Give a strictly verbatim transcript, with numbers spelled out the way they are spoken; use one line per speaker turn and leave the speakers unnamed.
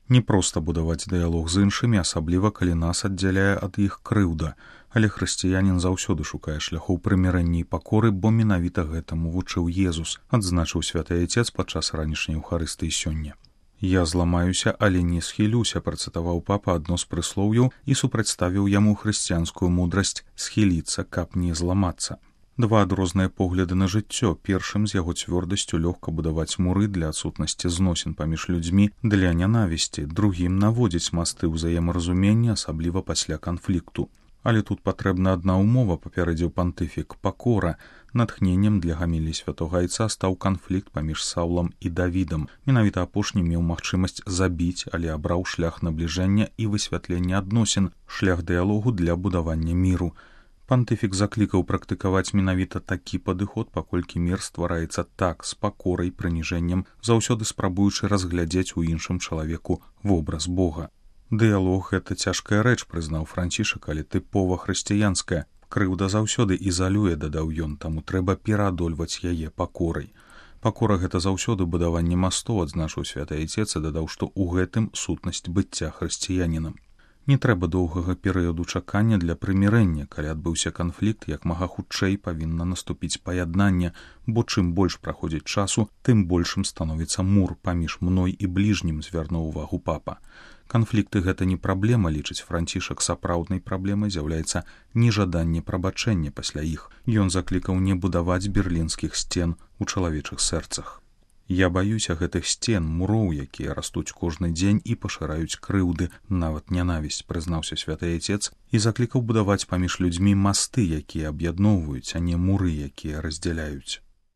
Не проста будаваць дыялог з іншымі, асабліва калі нас аддзяляе ад іх крыўда, але хрысціянін заўсёды шукае шляхоў прымірэння і пакоры, бо менавіта гэтаму вучыў Езус, адзначыў святы Айцец падчас ранішняй Еўхарыстыі сёння. «Я зламаюся, але не схілюся», працытаваў папа адно з прыслоўяў і супрацьставіў яму хрысціянскую мудрасць схіліцца, каб не зламацца. Два адрозныя погляды на жыццё. Першым з яго цвёрдасцю лёгка будаваць муры для адсутнасці зносін паміж людзьмі, для нянавісці, другім наводзіць масты ўзаемаразумення, асабліва пасля канфлікту. Але тут патрэбна адна ўмова, папярэдзіў пантыфік, пакора. Натхненнем для гамілі святога Айца стаў канфлікт паміж Саўлам і Давідам. Менавіта апошні меў магчымасць забіць, але абраў шлях набліжэння і высвятлення адносін, шлях дыялогу для будавання міру. Пантыфік заклікаў практыкаваць менавіта такі падыход, паколькі мір ствараецца так, з пакорай, прыніжэннем, заўсёды спрабуючы разглядзець у іншым чалавеку вобраз Бога. Дыялог — гэта цяжкая рэч, прызнаў Францішак, але тыпова хрысціянская. Крыўда заўсёды ізалюе, дадаў ён, таму трэба пераадольваць яе пакорай. Пакора — гэта заўсёды будаванне мастоў, адзначыў святы Айцец і дадаў, што ў гэтым сутнасць быцця хрысціянінам. Не трэба доўгага перыяду чакання для прымірэння. Калі адбыўся канфлікт, як мага хутчэй павінна наступіць паяднанне, бо чым больш праходзіць часу, тым большым становіцца мур паміж мной і бліжнім, звярнуў увагу папа. Канфлікты — гэта не праблема, лічыць Францішак, сапраўднай праблемай з'яўляецца нежаданне прабачэння пасля іх. Ён заклікаў не будаваць берлінскіх сцен у чалавечых сэрцах. «Я баюся гэтых сцен, муроў, якія растуць кожны дзень і пашыраюць крыўды, нават нянавісць», прызнаўся святы Айцец і заклікаў будаваць паміж людзьмі масты, якія аб'ядноўваюць, а не муры, якія раздзяляюць.